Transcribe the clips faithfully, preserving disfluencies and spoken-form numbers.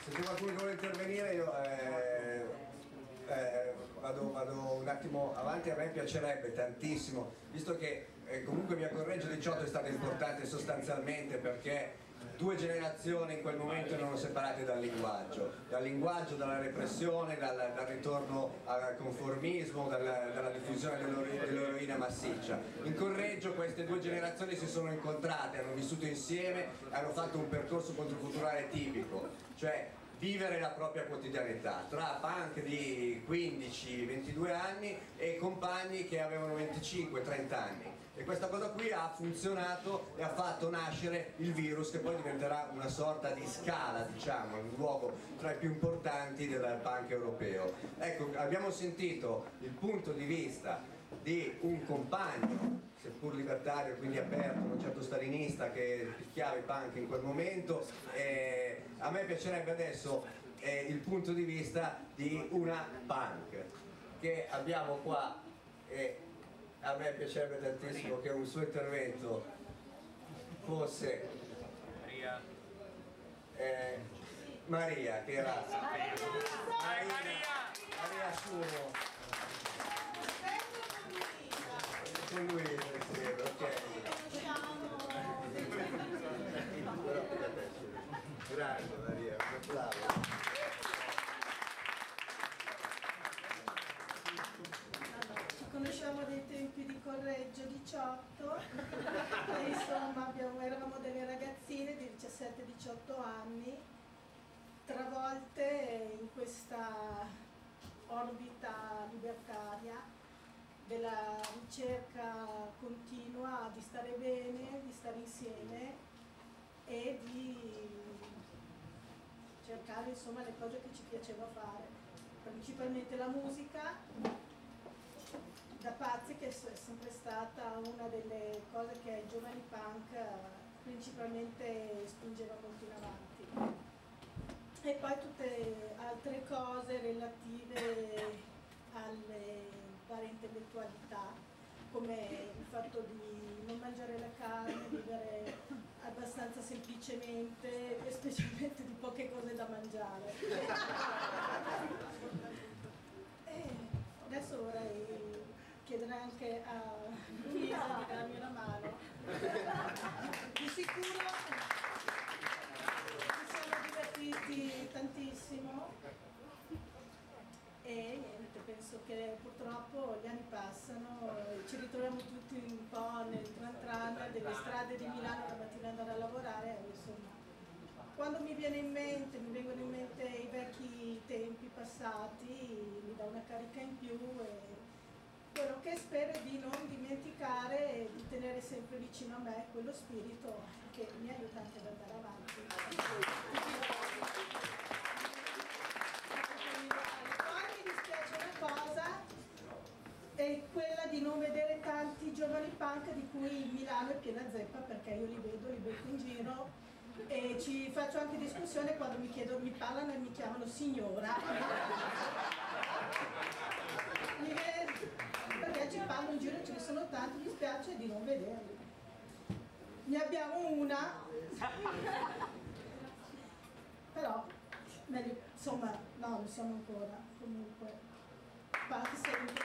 Se c'è qualcuno che vuole intervenire io eh, eh, vado, vado un attimo avanti. A me piacerebbe tantissimo, visto che eh, comunque Via Correggio diciotto è stata importante sostanzialmente perché due generazioni in quel momento erano separate dal linguaggio, dal linguaggio, dalla repressione, dal, dal ritorno al conformismo, dalla, dalla diffusione dell'eroina massiccia. In Correggio queste due generazioni si sono incontrate, hanno vissuto insieme, hanno fatto un percorso controculturale tipico, cioè vivere la propria quotidianità tra punk di quindici ventidue anni e compagni che avevano venticinque trenta anni, e questa cosa qui ha funzionato e ha fatto nascere il virus, che poi diventerà una sorta di scala, diciamo, un luogo tra i più importanti del punk europeo. Ecco, abbiamo sentito il punto di vista di un compagno, seppur libertario, quindi aperto, non certo stalinista, che picchiava i punk in quel momento. Eh, a me piacerebbe adesso eh, il punto di vista di una punk che abbiamo qua, e a me piacerebbe tantissimo che un suo intervento fosse Maria, eh, Maria che era Maria, Maria Sumo. Con lui insieme, ok. Grande Maria, bravo. Ci conosciamo dai tempi di Correggio diciotto e insomma abbiamo, eravamo delle ragazzine di diciassette diciotto anni, travolte in questa orbita libertaria della ricerca continua di stare bene, di stare insieme e di cercare insomma le cose che ci piaceva fare, principalmente la musica da pazzi, che è sempre stata una delle cose che ai giovani punk principalmente spingeva molto in avanti, e poi tutte altre cose relative alle varie intellettualità, come il fatto di non mangiare la carne, vivere abbastanza semplicemente e specialmente di poche cose da mangiare. E adesso vorrei chiedere anche a Luisa di darmi una mano. Di sicuro ci siamo divertiti tantissimo. E niente, penso che purtroppo gli anni passano, ci ritroviamo tutti un po' nel tran tran delle strade di Milano la mattina andare a lavorare, insomma. Quando mi viene in mente, mi vengono in mente i vecchi tempi passati, mi dà una carica in più, e quello che spero è di non dimenticare e di tenere sempre vicino a me quello spirito che mi aiuta anche ad andare avanti. Cosa è quella di non vedere tanti giovani punk di cui Milano è piena zeppa, perché io li vedo, li becco in giro e ci faccio anche discussione quando mi chiedono, mi parlano e mi chiamano signora mi vedo, perché ci parlo in giro e ce ne sono tanti, mi spiace di non vederli. Ne abbiamo una però meglio, insomma no, non siamo ancora, comunque parte sempre.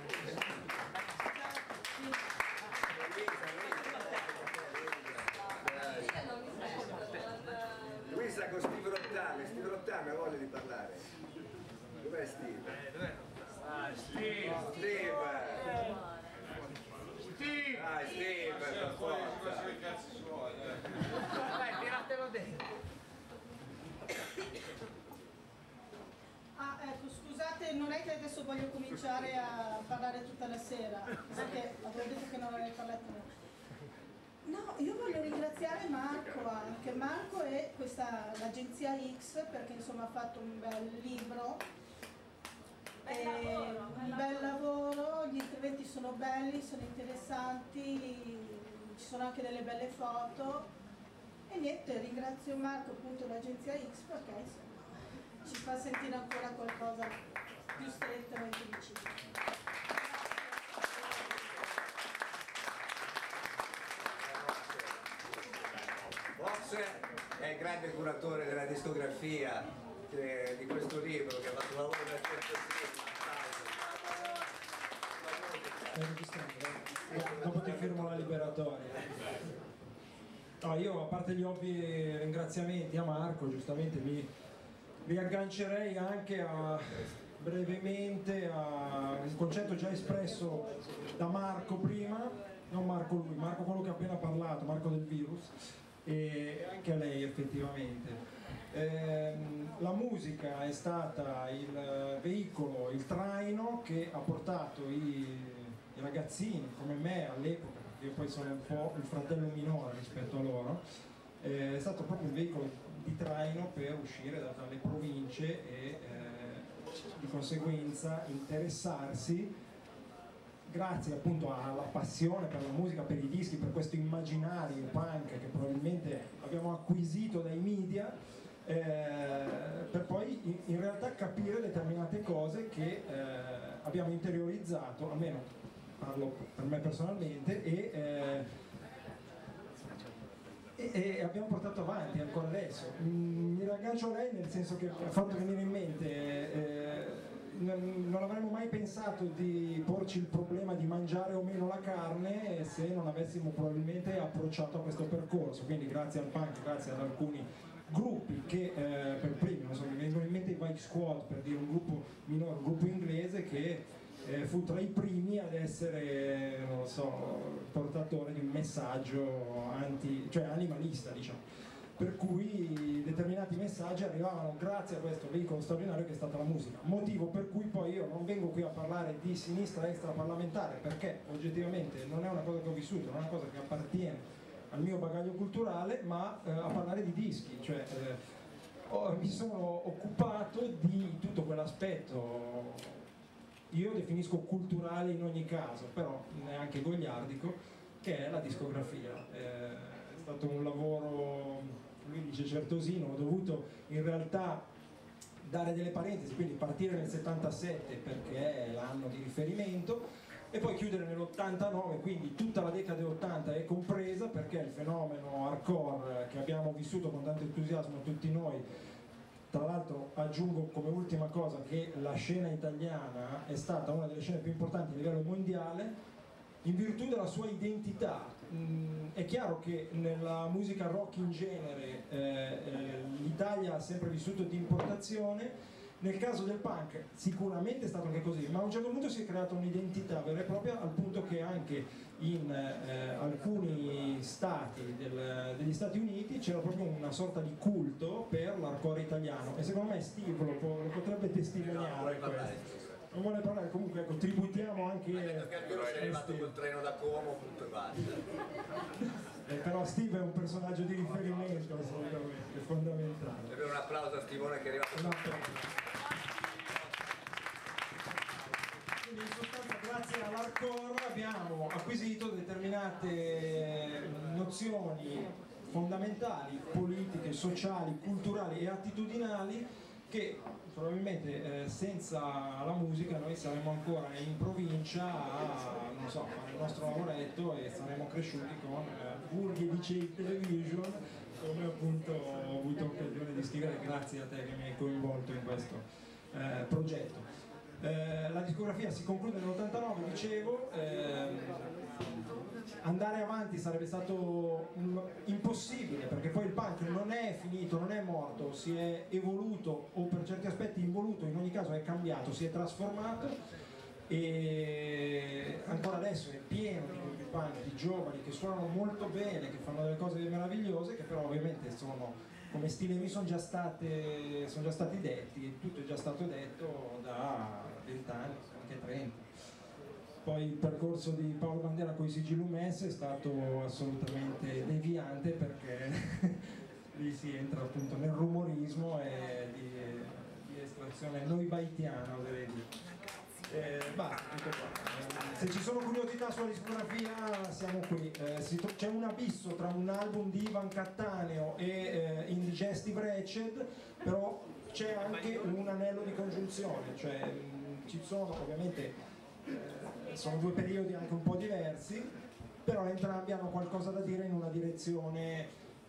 Luisa con Steve Rottame, Steve Rottame ha voglia di parlare. Dov'è Steve? Eh, dov'è? Ah, Steve! Steve! Steve! Ah, Steve, per forza! I cazzi suoi, dai, tiratelo dentro! Ah, ecco, scusate, non è che adesso voglio cominciare a parlare tutta la sera, perché avevo detto che non avrei parlato. No, io voglio ringraziare Marco anche. Marco è questa, l'agenzia X, perché insomma ha fatto un bel libro, Bel e lavoro, un bel lavoro, gli interventi sono belli, sono interessanti, ci sono anche delle belle foto, e niente, ringrazio Marco, appunto, l'agenzia X, perché insomma ci fa sentire ancora qualcosa più strettamente vicino. Posso Virus è il grande curatore della discografia che, di questo libro, che ha fatto un lavoro da dopo ti firmo la liberatoria. No, io, a parte gli ovvi ringraziamenti a Marco, giustamente mi riaggancerei anche a, brevemente a un concetto già espresso da Marco prima, non Marco lui, Marco quello che ha appena parlato, Marco del Virus, e anche a lei effettivamente. Ehm, la musica è stata il veicolo, il traino che ha portato i, i ragazzini come me all'epoca, io poi sono un po' il fratello minore rispetto a loro, eh, è stato proprio il veicolo di traino per uscire da, dalle province e eh, di conseguenza interessarsi, grazie appunto alla passione per la musica, per i dischi, per questo immaginario punk che probabilmente abbiamo acquisito dai media, eh, per poi in, in realtà capire determinate cose che eh, abbiamo interiorizzato, almeno parlo per me personalmente, e, eh, e, e abbiamo portato avanti ancora adesso. Mi raggancio a lei nel senso che ha fatto venire in mente, eh, non, non avremmo mai pensato di porci il problema di mangiare o meno la carne se non avessimo probabilmente approcciato a questo percorso, quindi grazie al punk, grazie ad alcuni gruppi che eh, per primi, non so, mi vengono in mente i Bike Squad, per dire un gruppo minore, un gruppo inglese che Eh, fu tra i primi ad essere, non lo so, portatore di un messaggio anti, cioè animalista, diciamo, per cui determinati messaggi arrivavano grazie a questo veicolo straordinario che è stata la musica, motivo per cui poi io non vengo qui a parlare di sinistra extraparlamentare, perché oggettivamente non è una cosa che ho vissuto, non è una cosa che appartiene al mio bagaglio culturale, ma eh, a parlare di dischi, cioè eh, ho, mi sono occupato di tutto quell'aspetto, io definisco culturale in ogni caso, però neanche goliardico, che è la discografia. Eh, è stato un lavoro, lui dice certosino, ho dovuto in realtà dare delle parentesi, quindi partire nel settantasette perché è l'anno di riferimento, e poi chiudere nell'ottantanove, quindi tutta la decade ottanta è compresa, perché il fenomeno hardcore che abbiamo vissuto con tanto entusiasmo tutti noi. Tra l'altro aggiungo come ultima cosa che la scena italiana è stata una delle scene più importanti a livello mondiale in virtù della sua identità. Mm, è chiaro che nella musica rock in genere eh, eh, l'Italia ha sempre vissuto di importazione, nel caso del punk sicuramente è stato anche così, ma a un certo punto si è creata un'identità vera e propria, al punto che anche in eh, alcuni stati del, degli Stati Uniti c'era proprio una sorta di culto per l'hardcore italiano, e secondo me Steve lo, po- lo potrebbe testimoniare. No, non vuole parlare, comunque ecco, tributiamo anche... Ha detto che almeno sei arrivato col treno da Como, punto e basta. Eh, però Steve è un personaggio di riferimento, assolutamente, è fondamentale. Deve un applauso a Stivone che è arrivato col treno. Quindi in sostanza grazie all'hardcore abbiamo acquisito determinate nozioni fondamentali, politiche, sociali, culturali e attitudinali che probabilmente eh, senza la musica noi saremmo ancora in provincia a, non so, fare il nostro lavoretto e saremmo cresciuti con eh, Burghi di Shape Television, come appunto ho avuto occasione di scrivere grazie a te che mi hai coinvolto in questo eh, progetto. Eh, la discografia si conclude nell'ottantanove, dicevo, ehm, andare avanti sarebbe stato um, impossibile, perché poi il punk non è finito, non è morto, si è evoluto, o per certi aspetti involuto, in ogni caso è cambiato, si è trasformato, e ancora adesso è pieno di gruppi punk, di giovani che suonano molto bene, che fanno delle cose meravigliose, che però ovviamente sono, come stile mi sono già, state, sono già stati detti, tutto è già stato detto da vent'anni, anche trenta. Poi il percorso di Paolo Bandera con i Sigilli Umess è stato assolutamente deviante, perché lì si entra appunto nel rumorismo e di, di estrazione noibaitiana, oserei dire. Eh, basta, tutto qua. Se ci sono curiosità sulla discografia siamo qui. Eh, to- c'è un abisso tra un album di Ivan Cattaneo e eh, Indigestive Wretched, però c'è anche un anello di congiunzione, cioè mh, ci sono ovviamente eh, sono due periodi anche un po' diversi, però entrambi hanno qualcosa da dire in una direzione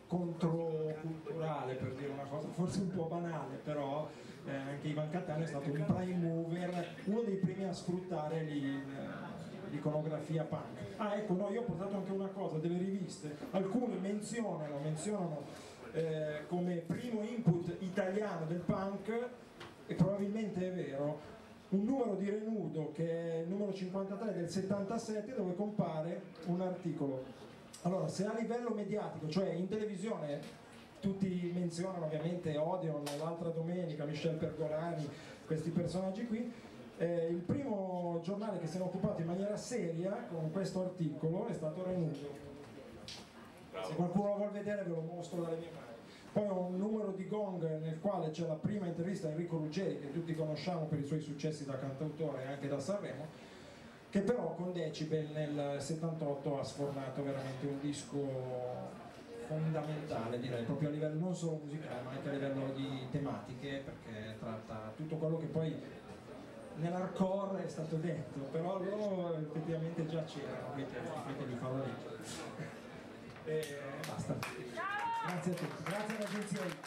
controculturale, per dire una cosa forse un po' banale, però eh, anche Ivan Cattaneo è stato un prime mover, uno dei primi a sfruttare l'iconografia punk. Ah, ecco, no, io ho portato anche una cosa, delle riviste, alcuni menzionano, menzionano eh, come primo input italiano del punk, e probabilmente è vero, un numero di Renudo che è il numero cinquantatré del settantasette, dove compare un articolo. Allora, se a livello mediatico, cioè in televisione, tutti menzionano ovviamente Odeon, l'altra domenica, Michel Pergolani, questi personaggi qui, eh, il primo giornale che si è occupato in maniera seria con questo articolo è stato Renudo. Se qualcuno lo vuol vedere ve lo mostro dalle mie mani. Poi ho un numero di Gong nel quale c'è la prima intervista a Enrico Ruggeri, che tutti conosciamo per i suoi successi da cantautore e anche da Sanremo, che però con Decibel nel settantotto ha sfornato veramente un disco fondamentale, direi, proprio a livello non solo musicale ma anche a livello di tematiche, perché tratta tutto quello che poi nell'hardcore è stato detto, però loro effettivamente già c'erano quei testi, quindi li farò leggere. E basta. Grazie a tutti, grazie all'agenzia X.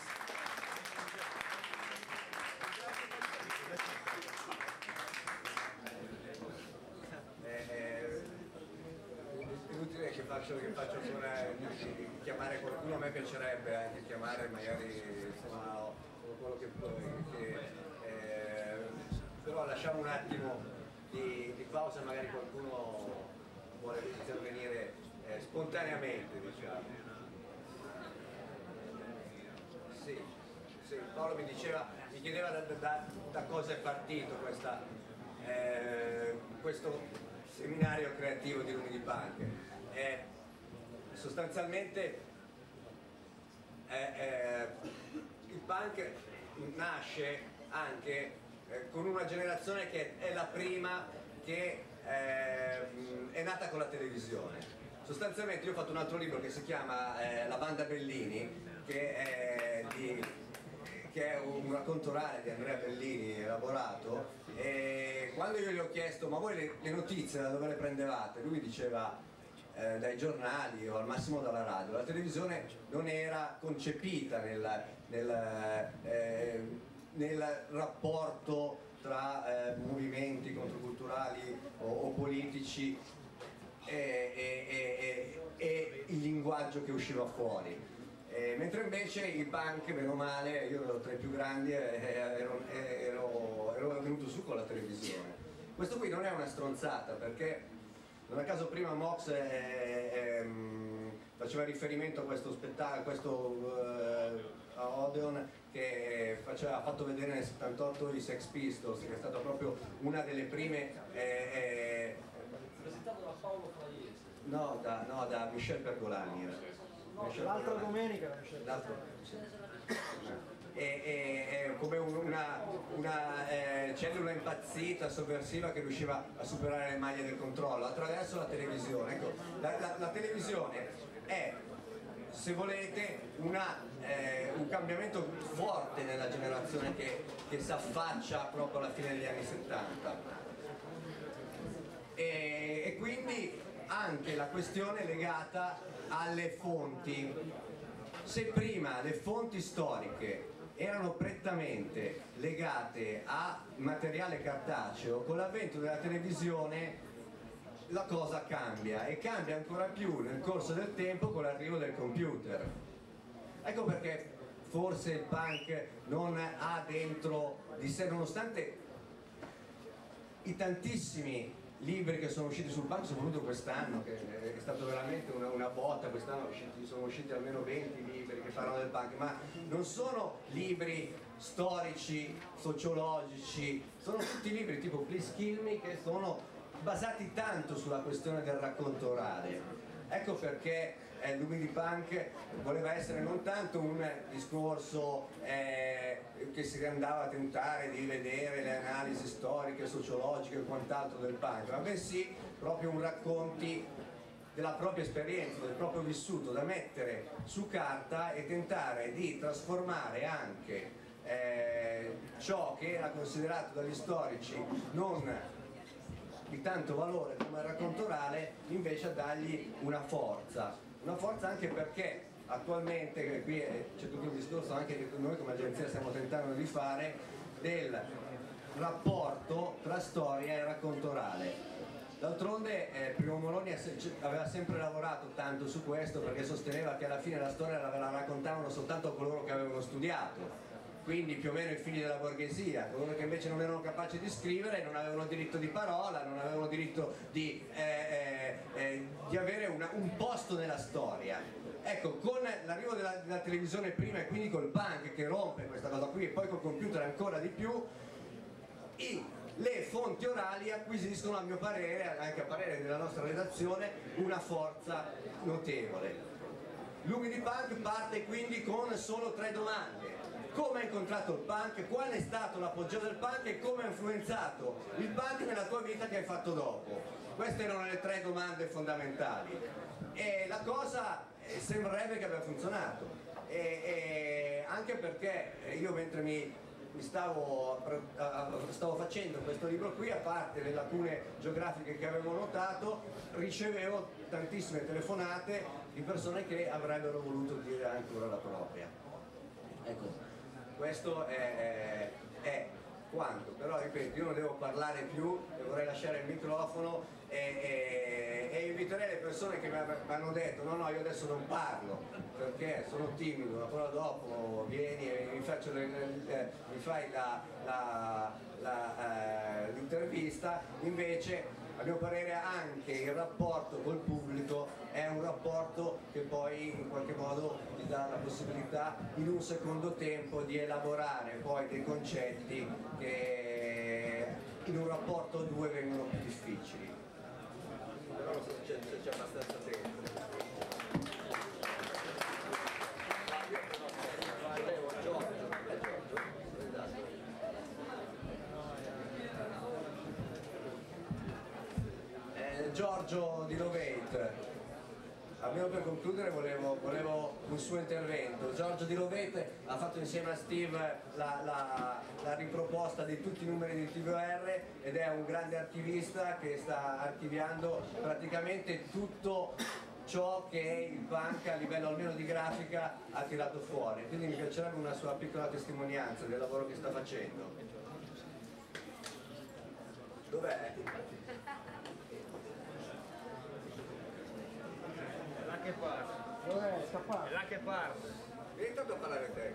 È inutile che faccio, che faccio ancora chiamare qualcuno, a me piacerebbe anche chiamare magari insomma quello che, che eh, però lasciamo un attimo di, di pausa, magari qualcuno vuole intervenire eh, spontaneamente, diciamo. Sì, sì, Paolo mi diceva, mi chiedeva da, da, da cosa è partito questa, eh, questo seminario creativo di Lumidi Punk. Eh, sostanzialmente eh, eh, il punk nasce anche eh, con una generazione che è la prima che eh, è nata con la televisione. Sostanzialmente io ho fatto un altro libro che si chiama eh, La banda Bellini, che è, di, che è un racconto orale di Andrea Bellini elaborato, e quando io gli ho chiesto ma voi le, le notizie da dove le prendevate, lui diceva eh, dai giornali o al massimo dalla radio. La televisione non era concepita nel, nel, eh, nel rapporto tra eh, movimenti controculturali o, o politici e, e, e, e il linguaggio che usciva fuori. Eh, mentre invece il punk, meno male, io ero tra i più grandi, eh, ero, ero, ero venuto su con la televisione. Questo qui non è una stronzata, perché non a caso prima Mox eh, eh, faceva riferimento a questo spettacolo, a questo eh, a Odeon, che faceva, ha fatto vedere nel settantotto i Sex Pistols, che è stata proprio una delle prime eh, eh, presentato da Paolo Flaiese. no, da, no, da Michel Pergolani era. No, l'altra domenica è, è, è come una, una eh, cellula impazzita, sovversiva, che riusciva a superare le maglie del controllo attraverso la televisione. Ecco, la, la, la televisione è, se volete, una, eh, un cambiamento forte nella generazione che, che si affaccia proprio alla fine degli anni settanta, e, e quindi anche la questione legata alle fonti. Se prima le fonti storiche erano prettamente legate a materiale cartaceo, con l'avvento della televisione la cosa cambia, e cambia ancora più nel corso del tempo con l'arrivo del computer. Ecco perché forse il punk non ha dentro di sé, nonostante i tantissimi libri che sono usciti sul punk, soprattutto quest'anno, che è stato veramente una, una botta. Quest'anno sono usciti almeno venti libri che parlano del punk, ma non sono libri storici, sociologici, sono tutti libri tipo Please Kill Me, che sono basati tanto sulla questione del racconto orale. Ecco perché eh, Lumidi Punk voleva essere non tanto un discorso eh, che si andava a tentare di vedere le analisi storiche, sociologiche e quant'altro del punk, ma bensì proprio un racconti della propria esperienza, del proprio vissuto, da mettere su carta e tentare di trasformare anche eh, ciò che era considerato dagli storici non di tanto valore come il racconto orale, invece a dargli una forza. Una forza anche perché attualmente, qui c'è tutto un discorso anche che noi come agenzia stiamo tentando di fare, del rapporto tra storia e racconto orale. D'altronde eh, Primo Moroni aveva sempre lavorato tanto su questo, perché sosteneva che alla fine la storia la, la raccontavano soltanto coloro che avevano studiato, quindi più o meno i figli della borghesia, coloro che invece non erano capaci di scrivere, non avevano diritto di parola, non avevano diritto di, eh, eh, eh, di avere una, un posto nella storia. Ecco, con l'arrivo della, della televisione prima e quindi col punk che rompe questa cosa qui e poi col computer ancora di più, i, le fonti orali acquisiscono, a mio parere, anche a parere della nostra redazione, una forza notevole. Lumi di Punk parte quindi con solo tre domande: come hai incontrato il punk, qual è stato l'appoggio del punk e come ha influenzato il punk nella tua vita che hai fatto dopo. Queste erano le tre domande fondamentali e la cosa eh, sembrerebbe che abbia funzionato, e, e anche perché io mentre mi, mi stavo, stavo facendo questo libro qui, a parte le lacune geografiche che avevo notato, ricevevo tantissime telefonate di persone che avrebbero voluto dire ancora la propria. Ecco, questo è, è, è quanto, però ripeto, io non devo parlare più, vorrei lasciare il microfono e, e, e inviterei le persone che mi hanno detto no no io adesso non parlo perché sono timido, ma però dopo vieni e mi, faccio le, le, mi fai la, la, la, eh, l'intervista. Invece a mio parere anche il rapporto col pubblico è un rapporto che poi in qualche modo ti dà la possibilità in un secondo tempo di elaborare poi dei concetti che in un rapporto a due vengono più difficili. Però non so se c'è, c'è abbastanza tempo. Giorgio di Lovate, almeno per concludere volevo, volevo un suo intervento. Giorgio di Lovate ha fatto insieme a Steve la, la, la riproposta di tutti i numeri di T V R ed è un grande archivista che sta archiviando praticamente tutto ciò che il punk a livello almeno di grafica ha tirato fuori, quindi mi piacerebbe una sua piccola testimonianza del lavoro che sta facendo. Dov'è? Che parte? Dov'è? Scappato? È là che parte. Vieni tanto a parlare te.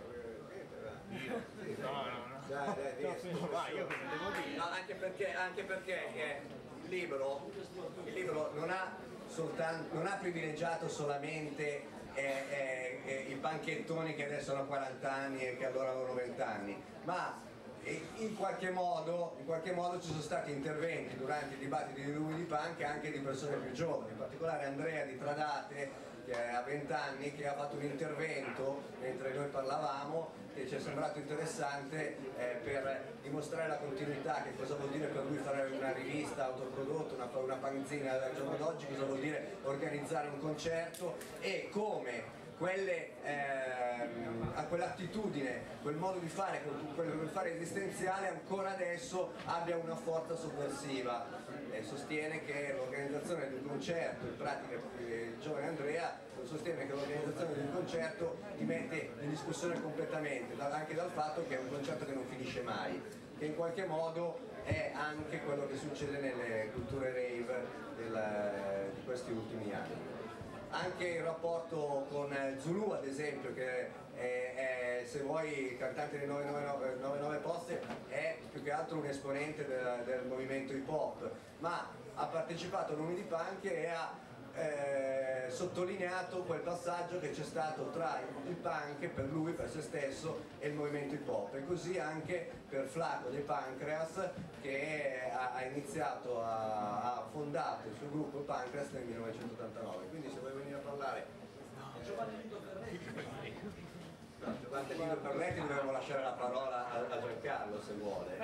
Io? No, no, no. Dai, dai, vieni. No, vai, io cosa devo dire? No, anche perché, anche perché eh, il libro, il libro non ha soltanto, non ha privilegiato solamente eh, eh, eh, i panchettoni che adesso hanno quaranta anni e che allora avevano venti anni, ma in qualche modo, in qualche modo ci sono stati interventi durante i dibattiti di Lumi di Punk anche di persone più giovani, in particolare Andrea di Tradate, che ha venti anni, che ha fatto un intervento mentre noi parlavamo che ci è sembrato interessante eh, per dimostrare la continuità, che cosa vuol dire per lui fare una rivista autoprodotta, una, una panzina al giorno d'oggi, cosa vuol dire organizzare un concerto e come quelle, ehm, a quell'attitudine, quel modo di fare, quel, quel fare esistenziale ancora adesso abbia una forza sovversiva. E sostiene che l'organizzazione di un concerto, in pratica il giovane Andrea sostiene che l'organizzazione di un concerto ti mette in discussione completamente, anche dal fatto che è un concerto che non finisce mai, che in qualche modo è anche quello che succede nelle culture rave del, di questi ultimi anni. Anche il rapporto con Zulu, ad esempio, che è, è, se vuoi, cantante dei novantanove Poste, è più che altro un esponente del, del movimento hip hop, ma ha partecipato a Lumi di Punk e ha eh, sottolineato quel passaggio che c'è stato tra il punk per lui, per se stesso, e il movimento hip hop, e così anche per Flaco dei Pancreas, che ha, ha iniziato, a, ha fondato il suo gruppo Pancreas nel millenovecentottantanove. Quindi se vuoi venire a parlare Giovanni Lido Ferretti. no, Giovanni Lido Ferretti dovremmo lasciare la parola a, a Giancarlo se vuole.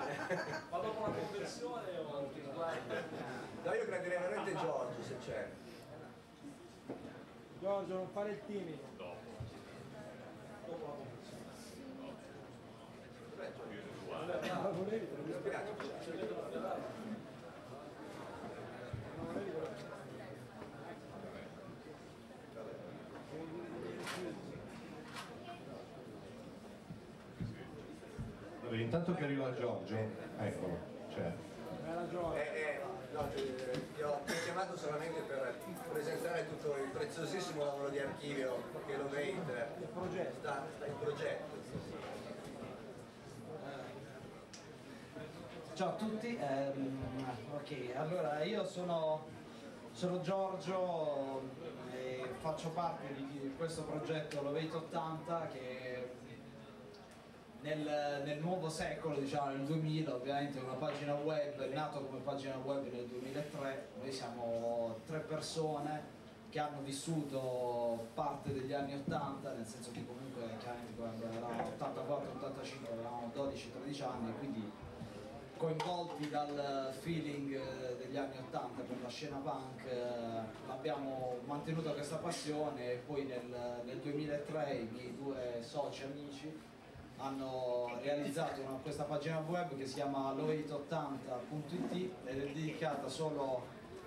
Ma dopo la conversione o ti No, io gradirei veramente Giorgio se c'è. Giorgio, non fare il timido. dopo la conversione. Dov'è Giorgio? Ah, volevi? Mi spiace. Se vedo la Ferrari. Non volevi? Allora, intanto che arriva Giorgio, eccolo, c'è. Eh, eh, no, eh, ti ho ti ho chiamato solamente per presentare tutto il preziosissimo lavoro di archivio che l'Ovate sta, sta in progetto. Ciao a tutti, ehm, ok, allora io sono, sono Giorgio e faccio parte di questo progetto L'Ovate ottanta che nel, nel nuovo secolo, diciamo nel duemila, ovviamente è una pagina web, è nato come pagina web nel duemilatré, noi siamo tre persone che hanno vissuto parte degli anni ottanta, nel senso che comunque chiaramente quando eravamo ottantaquattro ottantacinque avevamo dodici tredici anni, quindi coinvolti dal feeling degli anni ottanta per la scena punk, eh, abbiamo mantenuto questa passione e poi nel, nel duemilatré i miei due soci amici hanno realizzato una, questa pagina web che si chiama L'Ovate ottanta punto it ed è dedicata solo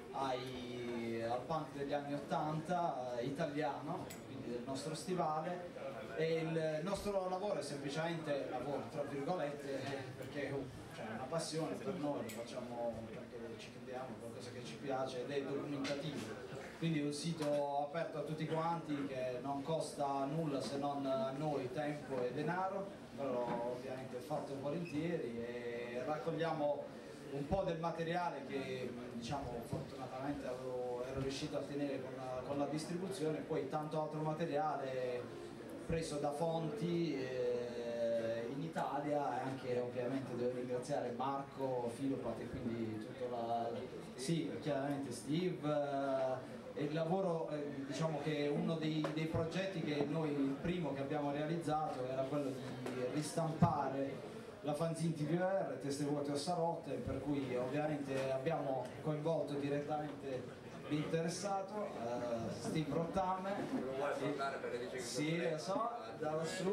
ai, al punk degli anni ottanta eh, italiano, quindi del nostro stivale, e il nostro lavoro è semplicemente lavoro tra virgolette perché è cioè, una passione per noi, lo facciamo perché ci crediamo, qualcosa che ci piace ed è documentativo. Quindi è un sito aperto a tutti quanti che non costa nulla se non a noi tempo e denaro, però ovviamente è fatto volentieri e raccogliamo un po' del materiale che diciamo fortunatamente avevo, ero riuscito a tenere con la, con la distribuzione, poi tanto altro materiale preso da fonti eh, in Italia e anche ovviamente devo ringraziare Marco, Filopat e quindi tutto la... sì, chiaramente Steve eh, e il lavoro eh, diciamo che uno dei, dei progetti che noi, il primo che abbiamo realizzato era quello di ristampare la fanzine T V R, Teste vuote o Sarotte, per cui ovviamente abbiamo coinvolto direttamente l'interessato, uh, Steve Rottame. Non vuole parlare per le dice che sì, lo so, da lassù.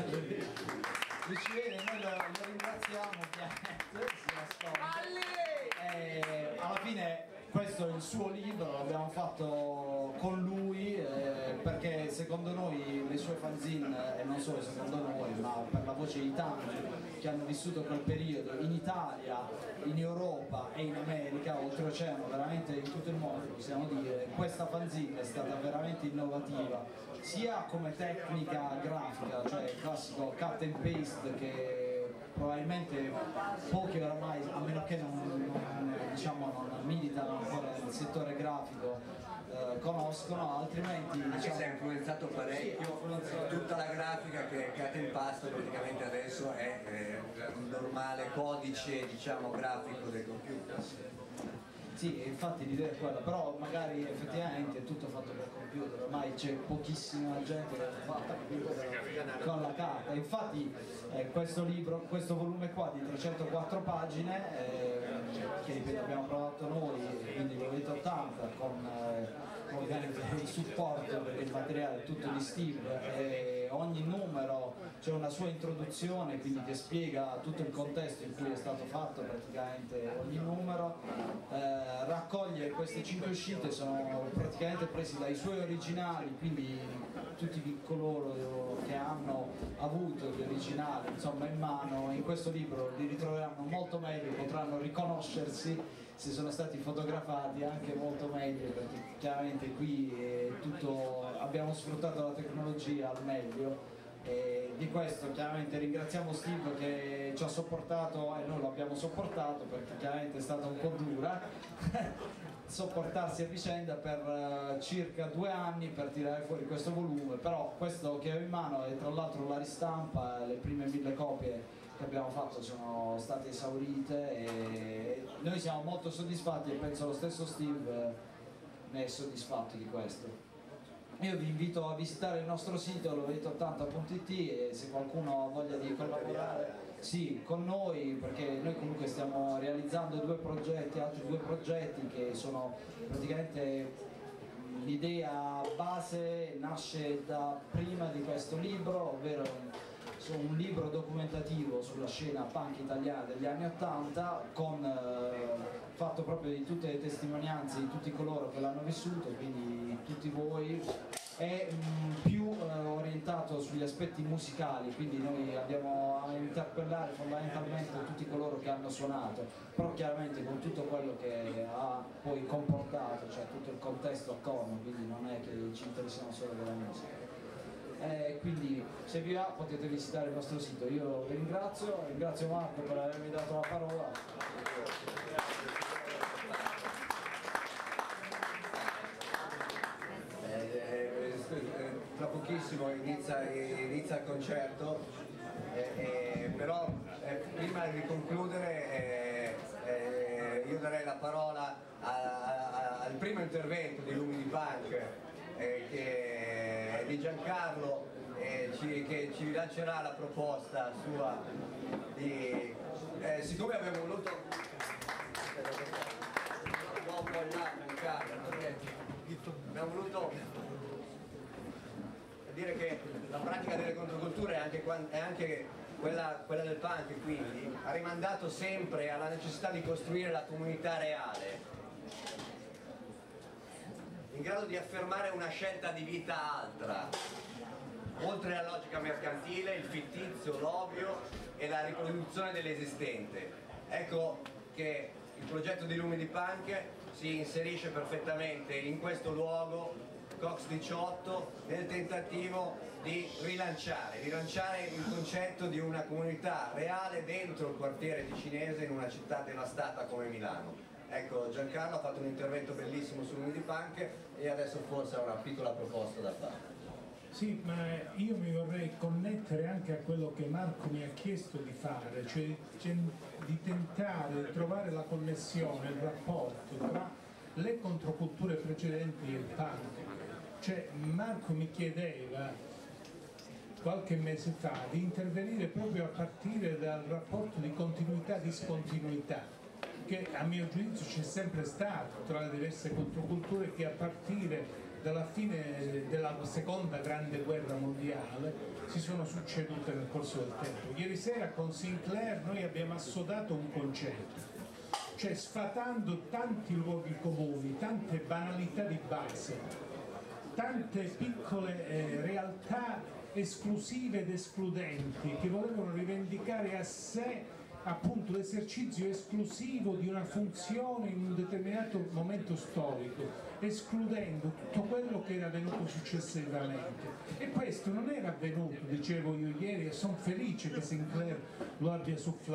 Lui ci vede, noi lo, lo ringraziamo ovviamente, si nasconde. E alla fine questo è il suo libro, l'abbiamo fatto con lui eh, perché secondo noi le sue fanzine, e non solo secondo noi, ma per la voce di tanti che hanno vissuto quel periodo in Italia, in Europa e in America, oltreoceano, veramente in tutto il mondo possiamo dire, questa fanzine è stata veramente innovativa, sia come tecnica grafica, cioè il classico cut and paste che probabilmente pochi oramai, a meno che non, non, diciamo, non militano ancora nel settore grafico, eh, conoscono, altrimenti anche diciamo, se ha influenzato parecchio sì, influenzato. Tutta la grafica che cut and paste praticamente adesso è eh, un normale codice diciamo grafico del computer. Sì, infatti l'idea è quella, però magari effettivamente è tutto fatto col computer, ormai c'è pochissima gente che fa con la carta. Infatti eh, questo libro, questo volume qua di trecentoquattro pagine, eh, che ripeto abbiamo prodotto noi, quindi L'Ovate ottanta, con eh, ovviamente il supporto per il materiale tutto di Steve, e ogni numero c'è una sua introduzione, quindi che spiega tutto il contesto in cui è stato fatto praticamente ogni numero. Eh, raccoglie queste cinque uscite, sono praticamente presi dai suoi originali, quindi tutti coloro che hanno avuto gli originali insomma in mano in questo libro li ritroveranno molto meglio, potranno riconoscersi se sono stati fotografati anche molto meglio, perché chiaramente qui è tutto, abbiamo sfruttato la tecnologia al meglio. E di questo chiaramente ringraziamo Steve che ci ha sopportato e noi lo abbiamo sopportato perché chiaramente è stata un po' dura sopportarsi a vicenda per uh, circa due anni per tirare fuori questo volume, però questo che ho in mano è tra l'altro la ristampa, le prime mille copie che abbiamo fatto sono state esaurite e noi siamo molto soddisfatti e penso lo stesso Steve ne è soddisfatto di questo. Io vi invito a visitare il nostro sito l'ovate ottanta punto it e se qualcuno ha voglia di collaborare sì, con noi, perché noi comunque stiamo realizzando due progetti, altri due progetti che sono praticamente l'idea base nasce da prima di questo libro, ovvero un libro documentativo sulla scena punk italiana degli anni ottanta, con eh, fatto proprio di tutte le testimonianze di tutti coloro che l'hanno vissuto, quindi tutti voi. È mh, più eh, orientato sugli aspetti musicali, quindi noi andiamo a interpellare fondamentalmente tutti coloro che hanno suonato, però chiaramente con tutto quello che ha poi comportato, cioè tutto il contesto attorno, quindi non è che ci interessiamo solo della musica. Eh, quindi se vi va potete visitare il nostro sito. Io vi ringrazio, ringrazio Marco per avermi dato la parola. Tra pochissimo inizia, inizia il concerto, eh, eh, però eh, prima di concludere eh, eh, io darei la parola a, a, al primo intervento di Lumi di Punk, eh, che è di Giancarlo, eh, ci, che ci rilancerà la proposta sua di... Eh, siccome abbiamo voluto... un po' in là, Giancarlo, perché abbiamo voluto... dire che la pratica delle controculture è anche, è anche quella, quella del punk, quindi ha rimandato sempre alla necessità di costruire la comunità reale, in grado di affermare una scelta di vita altra, oltre alla logica mercantile, il fittizio, l'ovvio e la riproduzione dell'esistente. Ecco che il progetto di Lumi di Punk si inserisce perfettamente in questo luogo, Cox diciotto, nel tentativo di rilanciare, rilanciare il concetto di una comunità reale dentro il quartiere ticinese in una città devastata come Milano. Ecco, Giancarlo ha fatto un intervento bellissimo su Lumi di Punk e adesso forse ha una piccola proposta da fare. Sì, ma io mi vorrei connettere anche a quello che Marco mi ha chiesto di fare, cioè di tentare di trovare la connessione, il rapporto tra le controculture precedenti e il punk. Cioè Marco mi chiedeva qualche mese fa di intervenire proprio a partire dal rapporto di continuità-discontinuità che a mio giudizio c'è sempre stato tra le diverse controculture, che a partire dalla fine della seconda grande guerra mondiale si sono succedute nel corso del tempo. Ieri sera con Sinclair noi abbiamo assodato un concetto, cioè sfatando tanti luoghi comuni, tante banalità di base, tante piccole eh, realtà esclusive ed escludenti che volevano rivendicare a sé appunto l'esercizio esclusivo di una funzione in un determinato momento storico, escludendo tutto quello che era avvenuto successivamente. E questo non era avvenuto, dicevo io ieri, e sono felice che Sinclair lo abbia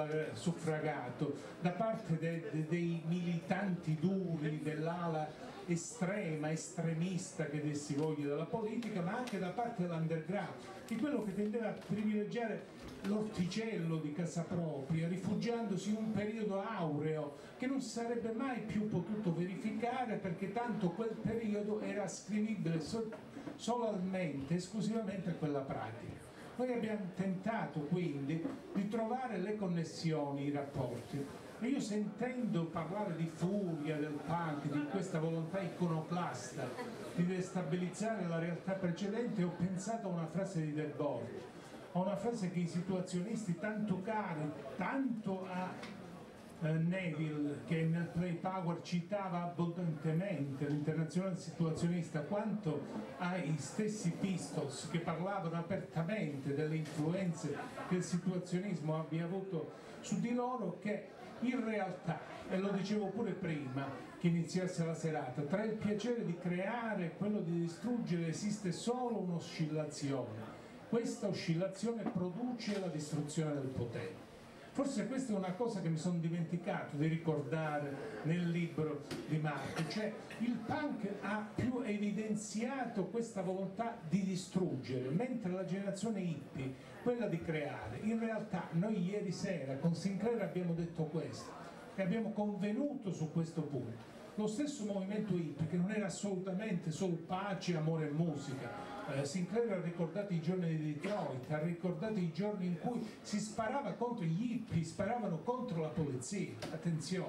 suffragato, da parte de, de, dei militanti duri dell'ala estrema, estremista che dessi voglia della politica, ma anche da parte dell'underground, di quello che tendeva a privilegiare l'orticello di casa propria, rifugiandosi in un periodo aureo che non si sarebbe mai più potuto verificare, perché tanto quel periodo era ascrivibile so- solamente, esclusivamente a quella pratica. Noi abbiamo tentato quindi di trovare le connessioni, i rapporti. E io, sentendo parlare di furia del punk, di questa volontà iconoclasta di destabilizzare la realtà precedente, ho pensato a una frase di Debord, a una frase che i situazionisti tanto cari, tanto a eh, Neville, che nel Play Power citava abbondantemente l'internazionale situazionista, quanto ai stessi Pistols, che parlavano apertamente delle influenze che il situazionismo abbia avuto su di loro, che in realtà, e lo dicevo pure prima che iniziasse la serata, tra il piacere di creare e quello di distruggere esiste solo un'oscillazione. Questa oscillazione produce la distruzione del potere. Forse questa è una cosa che mi sono dimenticato di ricordare nel libro di Marco, cioè il punk ha più evidenziato questa volontà di distruggere, mentre la generazione hippie, quella di creare. In realtà noi ieri sera con Sinclair abbiamo detto questo e abbiamo convenuto su questo punto. Lo stesso movimento hippie, che non era assolutamente solo pace, amore e musica. Eh, Sinclair ha ricordato i giorni di Detroit, ha ricordato i giorni in cui si sparava contro gli hippie, sparavano contro la polizia, attenzione,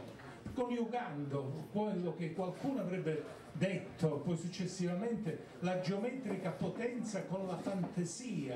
coniugando quello che qualcuno avrebbe detto poi successivamente, la geometrica potenza con la fantasia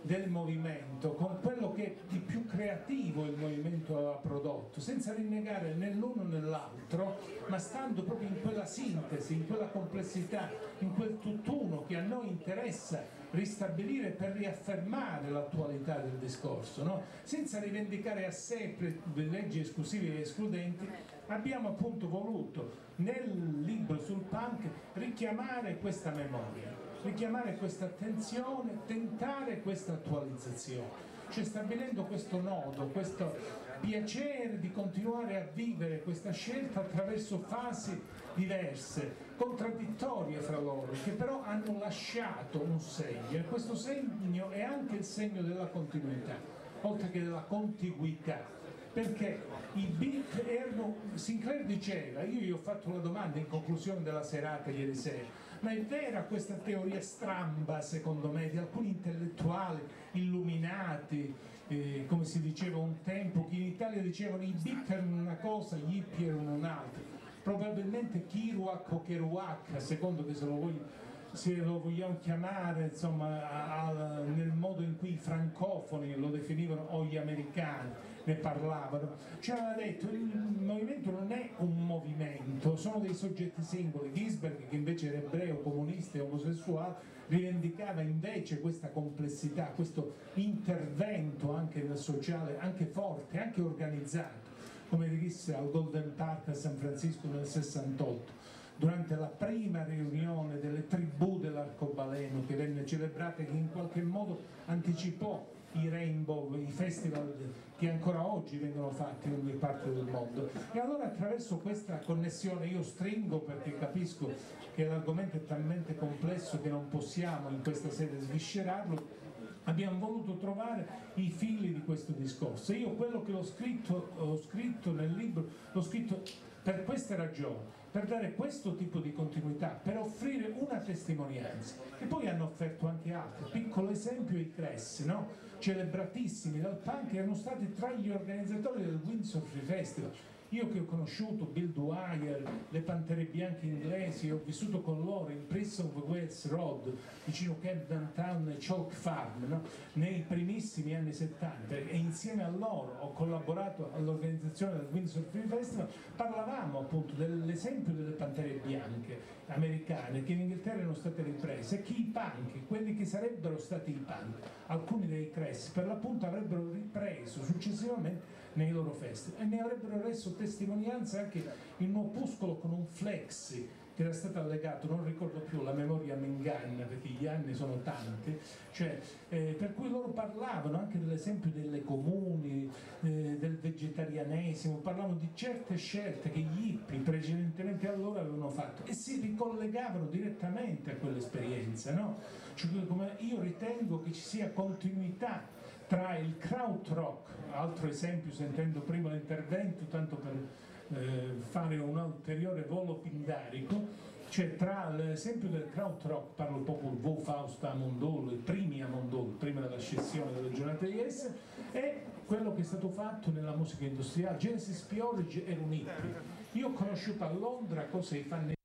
del movimento con quello che di più creativo il movimento aveva prodotto, senza rinnegare né l'uno né l'altro, ma stando proprio in quella sintesi, in quella complessità, in quel tutt'uno che a noi interessa ristabilire per riaffermare l'attualità del discorso, no? Senza rivendicare a sé privilegi esclusivi e escludenti. Abbiamo appunto voluto nel libro sul punk richiamare questa memoria, richiamare questa attenzione, tentare questa attualizzazione, cioè stabilendo questo nodo, questo piacere di continuare a vivere questa scelta attraverso fasi diverse, contraddittorie fra loro, che però hanno lasciato un segno, e questo segno è anche il segno della continuità, oltre che della contiguità. Perché i beat erano, Sinclair diceva, io gli ho fatto una domanda in conclusione della serata ieri sera, ma è vera questa teoria stramba, secondo me, di alcuni intellettuali illuminati, eh, come si diceva un tempo, che in Italia dicevano i beat erano una cosa, gli hippie erano un'altra, probabilmente Kerouac o Kerouac, a secondo che se lo voglio se lo vogliamo chiamare, insomma, a, a, nel modo in cui i francofoni lo definivano o gli americani ne parlavano, ci aveva detto il movimento non è un movimento, sono dei soggetti singoli. Ginsberg, che invece era ebreo, comunista e omosessuale, rivendicava invece questa complessità, questo intervento anche nel sociale, anche forte, anche organizzato, come disse al Golden Park a San Francisco nel sessantotto, durante la prima riunione delle tribù dell'arcobaleno, che venne celebrata e che in qualche modo anticipò i Rainbow, i festival che ancora oggi vengono fatti in ogni parte del mondo. E allora attraverso questa connessione, io stringo perché capisco che l'argomento è talmente complesso che non possiamo in questa sede sviscerarlo, abbiamo voluto trovare i fili di questo discorso. Io quello che ho scritto, ho scritto nel libro, l'ho scritto per queste ragioni, per dare questo tipo di continuità, per offrire una testimonianza, che poi hanno offerto anche altri. Piccolo esempio, i Cressi, no? Celebratissimi dal punk, erano stati tra gli organizzatori del Windsor Free Festival. Io che ho conosciuto Bill Dwyer, le Pantere Bianche inglesi, ho vissuto con loro in Prison of Wales Road, vicino Camden Town e Chalk Farm, no? Nei primissimi anni settanta, e insieme a loro ho collaborato all'organizzazione del Windsor Free Festival. Parlavamo appunto dell'esempio delle Pantere Bianche americane che in Inghilterra erano state riprese, e che i punk, quelli che sarebbero stati i punk, alcuni dei Cressi per l'appunto avrebbero ripreso successivamente nei loro festival, e ne avrebbero reso testimonianza anche in un opuscolo con un flexi che era stato allegato, non ricordo più, la memoria mi inganna perché gli anni sono tanti, cioè, eh, per cui loro parlavano anche dell'esempio delle comuni, eh, del vegetarianesimo, parlavano di certe scelte che gli hippie precedentemente a loro avevano fatto e si ricollegavano direttamente a quell'esperienza, no? Cioè, come io ritengo che ci sia continuità tra il krautrock, altro esempio sentendo prima l'intervento, tanto per eh, fare un ulteriore volo pindarico, cioè tra l'esempio del krautrock, parlo proprio del Vo Fausta a Mondolo, i primi a Mondolo, prima della scissione delle giornate di esse, e quello che è stato fatto nella musica industriale. Genesis P. Orridge era un hippie. Io ho conosciuto a Londra cosa i fan